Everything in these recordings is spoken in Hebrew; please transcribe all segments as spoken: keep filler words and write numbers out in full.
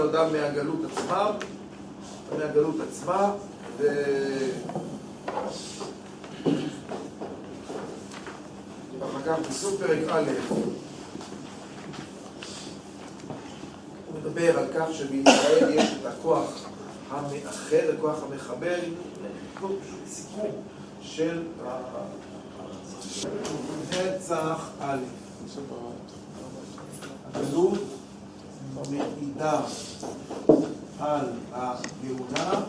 אדם מהגלות עצמה, מהגלות עצמה, ו... אחר כך בסוף פרק א' הוא מדבר על כך שבישראל יש את הכוח המאחד, הכוח המחבר, סיכום של נצח א'. הגלות מעידה על הגאולה,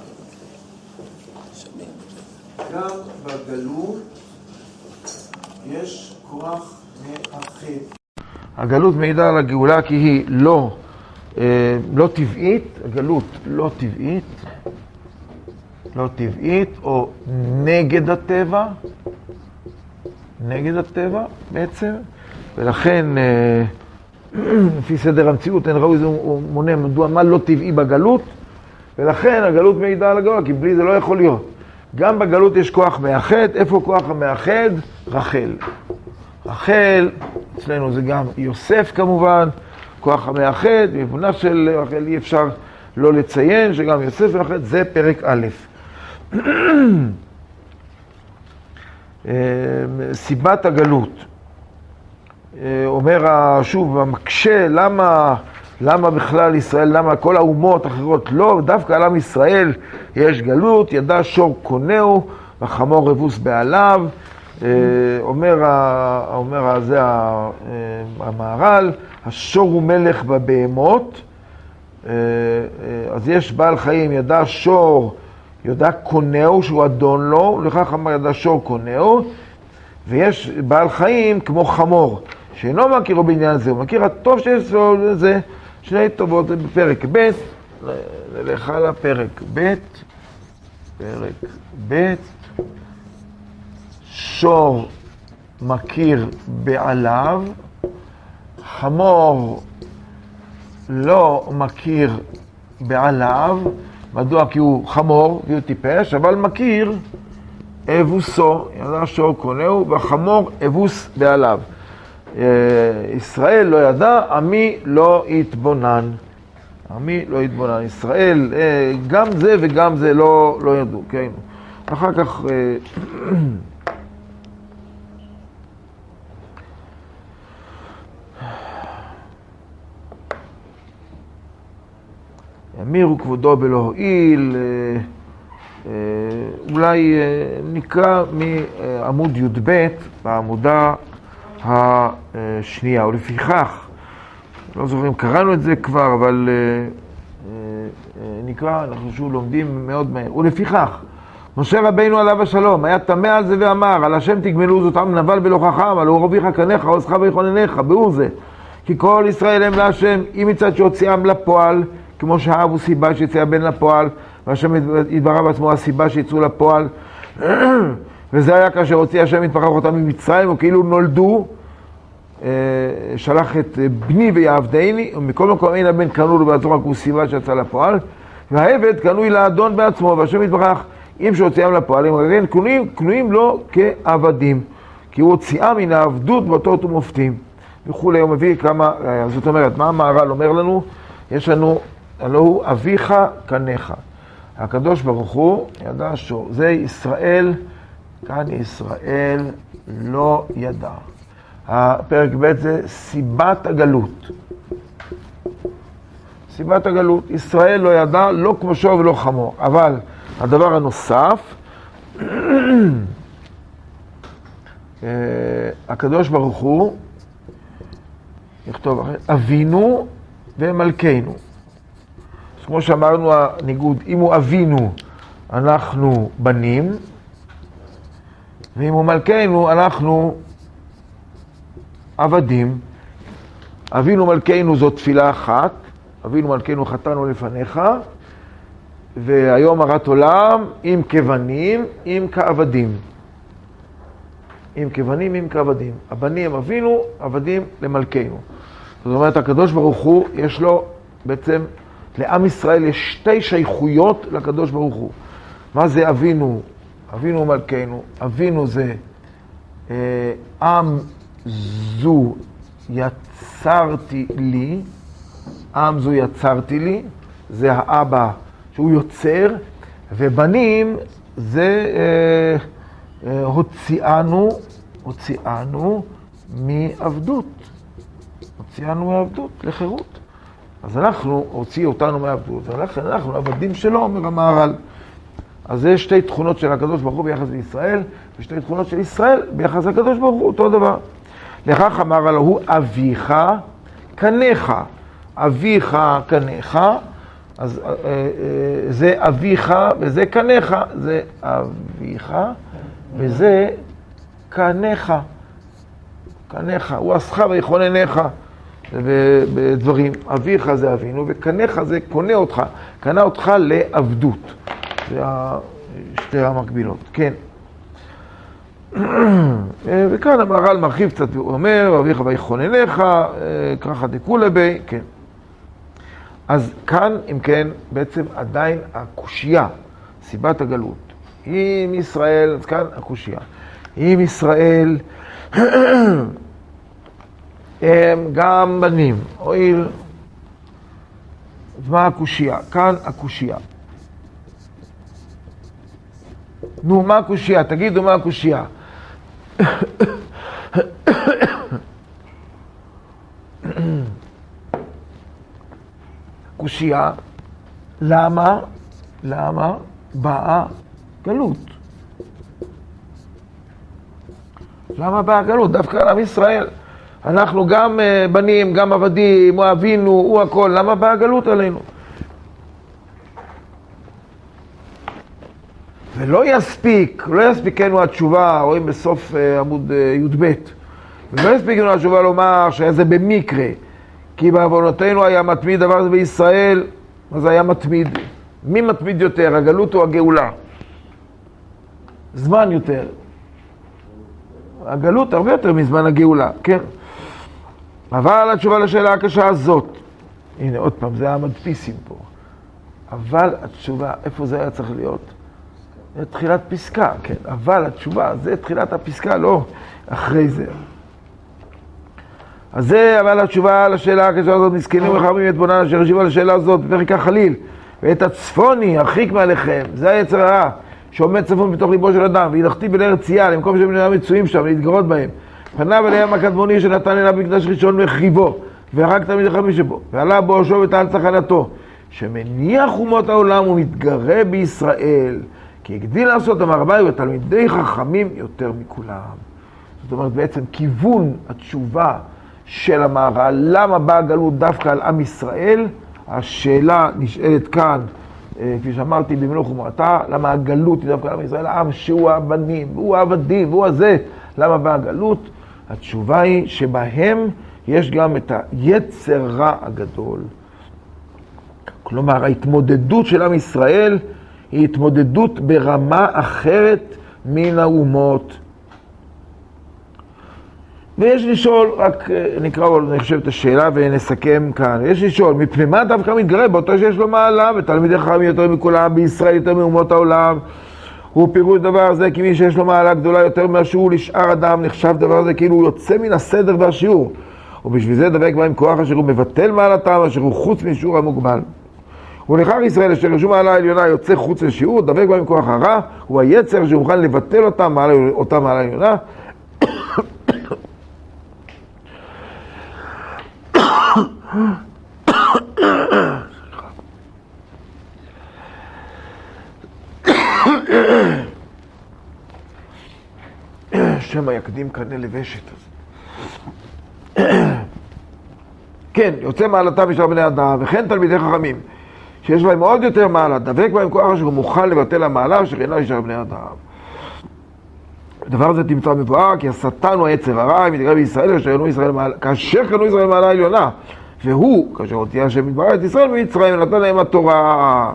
גם בגלות יש כוח מאחד. הגלות מעידה על הגאולה כי היא לא, אה, לא טבעית, הגלות לא טבעית, לא טבעית או נגד הטבע, נגד הטבע בעצם, ולכן אה, לפי סדר המציאות אין ראוי, הוא מונה מדוע מה לא טבעי בגלות, ולכן הגלות מעידה על הגאולה, כי בלי זה לא יכול להיות. גם בגלות יש כוח מאחד. איפה כוח המאחד? רחל. רחל, אצלנו זה גם יוסף כמובן, כוח המאחד, מבונה של רחל אי אפשר לא לציין, שגם יוסף מאחד, זה פרק א'. סיבת הגלות. אומר שוב, המקשה, למה, למה בכלל ישראל, למה כל האומות האחרות לא, דווקא על עם ישראל יש גלות, ידע שור קונהו, וחמור רבוס בעליו, אומר, אומר זה המהר"ל, השור הוא מלך בבהמות, אז יש בעל חיים, ידע שור, ידע קונהו, שהוא אדון לו, לכך אמר ידע שור קונהו, ויש בעל חיים כמו חמור, שאינו מכירו בעניין הזה, הוא מכיר הטוב שיש לו זה, שני טובות בפרק ב', נלך הלאה, פרק ב', פרק ב', שור מכיר בעליו, חמור לא מכיר בעליו, מדוע? כי הוא חמור, כי הוא טיפש, אבל מכיר אבוסו, ידע שור קונהו, והחמור אבוס בעליו. ישראל לא ידע, עמי לא יתבונן. עמי לא יתבונן. ישראל, גם זה וגם זה לא, לא ידעו, כן? אחר כך... ימירו כבודו בלא הועיל, אולי נקרא מעמוד י' ב' בעמודה השנייה, ולפיכך, לא זוכרים, קראנו את זה כבר, אבל נקרא, אנחנו שוב לומדים מאוד מהר, ולפיכך, משה רבינו עליו השלום, היה תמה על זה ואמר, על השם תגמלו זאת עם נבל ולא חכם, על הוא רביך קניך, עוזך ויכונניך, באור זה, כי כל ישראל הם להשם, אם מצד שהוציאם לפועל, כמו שהאב הוא סיבה שיצא הבן לפועל, והשם יתברך בעצמו הסיבה שיצאו לפועל, וזה היה כאשר הוציא השם יתברך אותם ממצרים, וכאילו נולדו, שלח את בני ויעבדני, ומכל מקום אין הבן קנו לו בעצמו, רק הוא סיבה שיצא לפועל, והעבד קנוי לאדון בעצמו, והשם יתברך, אם שהוציאם לפועל, הם רגעים קנויים, קנויים לו כעבדים, כי הוא הוציאה מן העבדות באותות ומופתים, וכו'. הוא מביא כמה, זאת אומרת, מה המהר"ל אומר לנו? יש לנו, הלא הוא אביך קניך. הקדוש ברוך הוא ידע שור. זה ישראל, כאן ישראל לא ידע. הפרק ב' זה סיבת הגלות. סיבת הגלות. ישראל לא ידע, לא כמו שור ולא חמור. אבל הדבר הנוסף, הקדוש ברוך הוא יכתוב אבינו ומלכנו. אז כמו שאמרנו הניגוד, אם הוא אבינו אנחנו בנים, ואם הוא מלכנו אנחנו עבדים. אבינו מלכנו זו תפילה אחת, אבינו מלכנו חטאנו לפניך, והיום הרת עולם עם כבנים, עם כעבדים. עם כבנים, עם כעבדים. הבנים אבינו, עבדים למלכנו. זאת אומרת, הקדוש ברוך הוא, יש לו בעצם, לעם ישראל יש שתי שייכויות לקדוש ברוך הוא. מה זה אבינו? אבינו מלכנו. אבינו זה אה, עם זו יצרתי לי, עם זו יצרתי לי, זה האבא שהוא יוצר, ובנים זה אה, אה, הוציאנו, הוציאנו מעבדות. הוציאנו מעבדות לחירות. אז אנחנו, הוציא אותנו מעבדות, ולכן אנחנו עבדים שלו, אומר המהר"ל. אז יש שתי תכונות של הקדוש ברוך הוא ביחס לישראל, ושתי תכונות של ישראל ביחס לקדוש ברוך הוא, אותו דבר. לכך אמר לו, הוא אביך קניך. אביך קניך, אז אה, אה, זה אביך וזה קניך, זה אביך וזה קניך. קניך, הוא עשך ויכוננך בדברים. אביך זה אבינו, וקניך זה קונה אותך, קנה אותך לעבדות. זה שתי המקבילות, כן. וכאן המהר"ל מרחיב קצת, הוא אומר, אביך ויכוננך, ככה דכולי בי, כן. אז כאן, אם כן, בעצם עדיין הקושייה, סיבת הגלות. אם ישראל, אז כאן הקושייה. אם ישראל הם גם בנים, הואיל, מה הקושייה? כאן הקושייה. נו, מה הקושייה? תגידו מה הקושייה. קושייה, למה? למה באה גלות? למה באה גלות? דווקא על עם ישראל. אנחנו גם בנים, גם עבדים, הוא אבינו, הוא הכל. למה באה גלות עלינו? ולא יספיק, לא יספיקנו התשובה, רואים בסוף עמוד י"ב, ולא יספיקנו התשובה לומר שזה במקרה, כי בעוונותינו היה מתמיד דבר הזה בישראל, אז היה מתמיד. מי מתמיד יותר, הגלות או הגאולה? זמן יותר. הגלות הרבה יותר מזמן הגאולה, כן. אבל התשובה לשאלה הקשה הזאת, הנה עוד פעם, זה המדפיסים פה. אבל התשובה, איפה זה היה צריך להיות? זה תחילת פסקה, כן. אבל התשובה, זה תחילת הפסקה, לא אחרי זה. אז זה, אבל התשובה לשאלה הקשה הזאת, מסכנים וחרמים את בונן אשר השיבה לשאלה הזאת, בפרק החליל, ואת הצפוני, הרחיק מעליכם, זה היצר הרע, שעומד צפון בתוך ליבו של אדם, והילכתי בארץ צייה, למקום שבני אדם מצויים שם, להתגרות בהם. פניו אליהם הקדמוני שנתן אליו מקדש ראשון וחיבו, והרג תמיד החמי שבו, ועלה בו שוב את על צחנתו, שמניח אומות העולם ומתגרה בישראל, כי הגדיל לעשות המרבה ותלמידי חכמים יותר מכולם. זאת אומרת, בעצם כיוון התשובה של המהר"ל, למה באה הגלות דווקא על עם ישראל? השאלה נשאלת כאן, כפי שאמרתי, במלוך ומרתה, למה הגלות היא דווקא על עם ישראל? העם שהוא הבנים, הוא העבדים, הוא הזה, למה באה הגלות? התשובה היא שבהם יש גם את היצר רע הגדול. כלומר, ההתמודדות של עם ישראל היא התמודדות ברמה אחרת מן האומות. ויש לשאול, רק נקרא, אני חושב את השאלה ונסכם כאן. יש לשאול, מפני מה דווקא מתגרה באותו שיש לו מעלה, ותלמידי חכמים יותר מכולם, בישראל יותר מאומות העולם. הוא פירוש דבר הזה, כי מי שיש לו מעלה גדולה יותר מהשיעור לשאר אדם, נחשב דבר הזה כאילו הוא יוצא מן הסדר והשיעור. ובשביל זה דבק בה עם כוח אשר הוא מבטל מעלתם, אשר הוא חוץ משיעור המוגבל. ולכך ישראל אשר רשום מעלה העליונה יוצא חוץ לשיעור, דבק בה עם כוח הרע, הוא היצר שמוכן לבטל אותם, אותם מעלה העליונה. שמא יקדים קנה לבשת. כן, יוצא מעלתם משאר בני אדם, וכן תלמידי חכמים, שיש בהם עוד יותר מעלה, דבק בהם כוח שהוא מוכן לבטל המעלה, אשר אינה לשאר בני אדם. הדבר הזה תמצא מבואר, כי השטן הוא היצר הרע, מתגלה בישראל, כאשר קנו ישראל מעלה, כאשר קנו ישראל מעלה העליונה, והוא, כאשר הוציאה השם יתברך את ישראל ממצרים, ונתן להם התורה.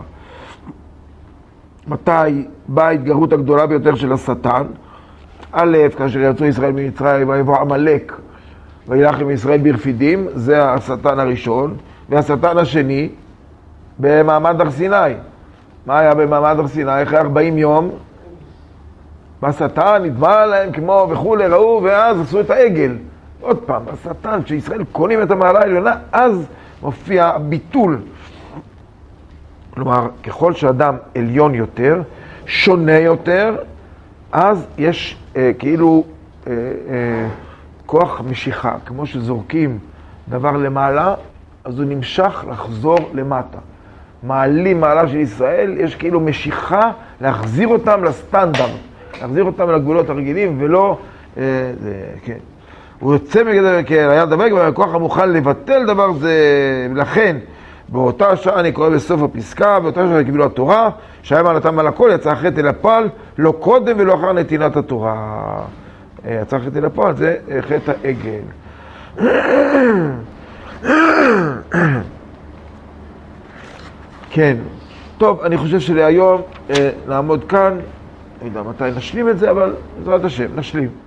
מתי באה ההתגרות הגדולה ביותר של השטן? א', כאשר יצאו ישראל ממצרים, ויבוא עמלק, וילך עם ישראל ברפידים, זה השטן הראשון, והשטן השני, במעמד הר סיני. מה היה במעמד הר סיני? אחרי ארבעים יום, והשטן נדמה להם כמו וכו' ראו, ואז עשו את העגל. עוד פעם, השטן, כשישראל קונים את המעלה העליונה, אז מופיע ביטול. כלומר, ככל שאדם עליון יותר, שונה יותר, אז יש אה, כאילו אה, אה, כוח משיכה. כמו שזורקים דבר למעלה, אז הוא נמשך לחזור למטה. מעלים מעלה של ישראל, יש כאילו משיכה להחזיר אותם לסטנדרט, להחזיר אותם לגבולות הרגילים, ולא... אה, זה, כן. הוא יוצא מגדר, כן, היה דבק, והכוח המוכן לבטל דבר זה, לכן, באותה שעה אני קורא בסוף הפסקה, באותה שעה קיבלו התורה, שהיה מעלתם על הכל, יצא החטא אל הפועל, לא קודם ולא אחר נתינת התורה. יצא החטא אל הפועל, זה חטא העגל. כן, טוב, אני חושב שלהיום אה, נעמוד כאן, לא יודע מתי נשלים את זה, אבל בעזרת השם, נשלים.